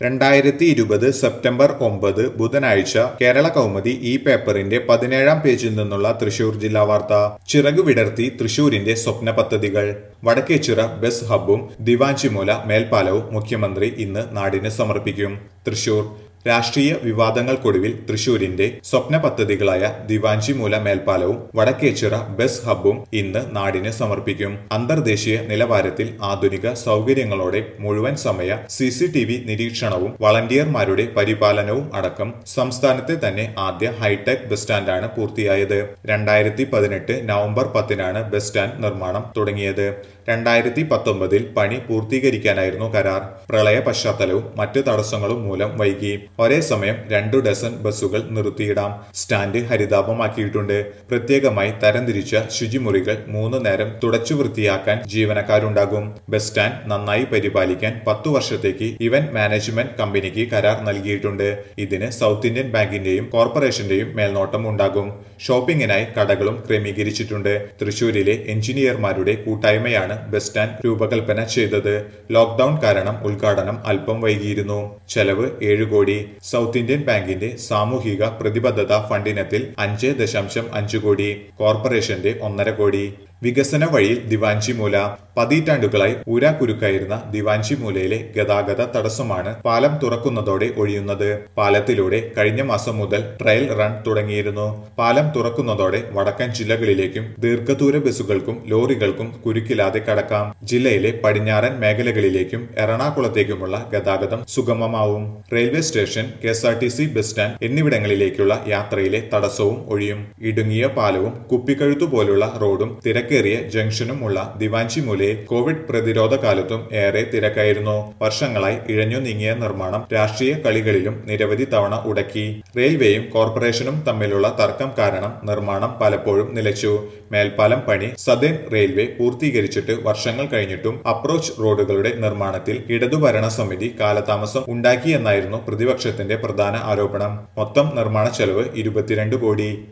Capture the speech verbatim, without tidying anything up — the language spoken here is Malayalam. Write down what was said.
രണ്ടായിരത്തി ഇരുപത് സെപ്റ്റംബർ ഒമ്പത് ബുധനാഴ്ച കേരള കൗമുദി ഈ പേപ്പറിന്റെ പതിനേഴാം പേജിൽ നിന്നുള്ള തൃശൂർ ജില്ലാ വാർത്ത. ചിറകു വിടർത്തി തൃശൂരിന്റെ സ്വപ്ന പദ്ധതികൾ. വടക്കേച്ചിറ ബസ് ഹബ്ബും ദിവാഞ്ചിമൂല മേൽപ്പാലവും മുഖ്യമന്ത്രി ഇന്ന് നാടിന് സമർപ്പിക്കും. തൃശൂർ രാഷ്ട്രീയ വിവാദങ്ങൾക്കൊടുവിൽ തൃശൂരിന്റെ സ്വപ്ന പദ്ധതികളായ ദിവാഞ്ചിമൂല മേൽപ്പാലവും വടക്കേച്ചിറ ബസ് ഹബ്ബും ഇന്ന് നാടിന് സമർപ്പിക്കും. അന്തർദേശീയ നിലവാരത്തിൽ ആധുനിക സൗകര്യങ്ങളോടെ മുഴുവൻ സമയ സി സി ടി വി നിരീക്ഷണവും വളണ്ടിയർമാരുടെ പരിപാലനവും അടക്കം സംസ്ഥാനത്തെ തന്നെ ആദ്യ ഹൈടെക് ബസ് സ്റ്റാൻഡാണ് പൂർത്തിയായത്. രണ്ടായിരത്തി പതിനെട്ട് നവംബർ പത്തിനാണ് ബസ് സ്റ്റാൻഡ് നിർമ്മാണം തുടങ്ങിയത്. രണ്ടായിരത്തി പത്തൊമ്പതിൽ പണി പൂർത്തീകരിക്കാനായിരുന്നു കരാർ. പ്രളയ പശ്ചാത്തലവും മറ്റ് തടസ്സങ്ങളും മൂലം വൈകി. ഒരേ സമയം രണ്ടു ഡസൻ ബസ്സുകൾ നിർത്തിയിടാം. സ്റ്റാൻഡ് ഹരിതാപമാക്കിയിട്ടുണ്ട്. പ്രത്യേകമായി തരംതിരിച്ച ശുചിമുറികൾ മൂന്ന് നേരം തുടച്ചു വൃത്തിയാക്കാൻ ജീവനക്കാരുണ്ടാകും. ബസ് സ്റ്റാൻഡ് നന്നായി പരിപാലിക്കാൻ പത്തു വർഷത്തേക്ക് ഇവന്റ് മാനേജ്മെന്റ് കമ്പനിക്ക് കരാർ നൽകിയിട്ടുണ്ട്. ഇതിന് സൗത്ത് ഇന്ത്യൻ ബാങ്കിന്റെയും കോർപ്പറേഷന്റെയും മേൽനോട്ടം ഉണ്ടാകും. ഷോപ്പിംഗിനായി കടകളും ക്രമീകരിച്ചിട്ടുണ്ട്. തൃശൂരിലെ എഞ്ചിനീയർമാരുടെ കൂട്ടായ്മയാണ് ബസ് സ്റ്റാൻഡ് രൂപകൽപ്പന ചെയ്തത്. ലോക്ക്ഡൌൺ കാരണം ഉദ്ഘാടനം അല്പം വൈകിയിരുന്നു. ചെലവ് ഏഴ് കോടി. സൗത്ത് ഇന്ത്യൻ ബാങ്കിന്റെ സാമൂഹിക പ്രതിബദ്ധത ഫണ്ടിനത്തിൽ അഞ്ച് ദശാംശം അഞ്ച് കോടി. കോർപ്പറേഷന്റെ ഒന്നര കോടി. വികസന വഴിയിൽ ദിവാഞ്ചിമൂല. പതിറ്റാണ്ടുകളായി ഊരാക്കുരുക്കായിരുന്ന ദിവാഞ്ചിമൂലയിലെ ഗതാഗത തടസ്സമാണ് പാലം തുറക്കുന്നതോടെ ഒഴിയുന്നത്. പാലത്തിലൂടെ കഴിഞ്ഞ മാസം മുതൽ ട്രയൽ റൺ തുടങ്ങിയിരുന്നു. പാലം തുറക്കുന്നതോടെ വടക്കൻ ജില്ലകളിലേക്കും ദീർഘദൂര ബസ്സുകൾക്കും ലോറികൾക്കും കുരുക്കില്ലാതെ കടക്കാം. ജില്ലയിലെ പടിഞ്ഞാറൻ മേഖലകളിലേക്കും എറണാകുളത്തേക്കുമുള്ള ഗതാഗതം സുഗമമാവും. Railway station, K S R T C bus stand എന്നിവിടങ്ങളിലേക്കുള്ള യാത്രയിലെ തടസ്സവും ഒഴിയും. ഇടുങ്ങിയ പാലവും കുപ്പിക്കഴുത്തു പോലുള്ള റോഡും തിരക്കേറിയ ജംഗ്ഷനുമുള്ള ദിവാഞ്ചിമൂലയിൽ കോവിഡ് പ്രതിരോധ കാലത്തും ഏറെ തിരക്കായിരുന്നു. വർഷങ്ങളായി ഇഴഞ്ഞു നീങ്ങിയ നിർമ്മാണം രാഷ്ട്രീയ കളികളിലും നിരവധി തവണ ഉടക്കി. റെയിൽവേയും കോർപ്പറേഷനും തമ്മിലുള്ള തർക്കം കാരണം നിർമ്മാണം പലപ്പോഴും നിലച്ചു. മേൽപ്പാലം പണി സദേൺ റെയിൽവേ പൂർത്തീകരിച്ചിട്ട് വർഷങ്ങൾ കഴിഞ്ഞിട്ടും അപ്രോച്ച് റോഡുകളുടെ നിർമ്മാണത്തിൽ ഇടതുഭരണ സമിതി കാലതാമസം ഉണ്ടാക്കിയെന്നായിരുന്നു പ്രതിപക്ഷത്തിന്റെ പ്രധാന ആരോപണം. മൊത്തം നിർമ്മാണ ചെലവ് ഇരുപത്തിരണ്ട് കോടി.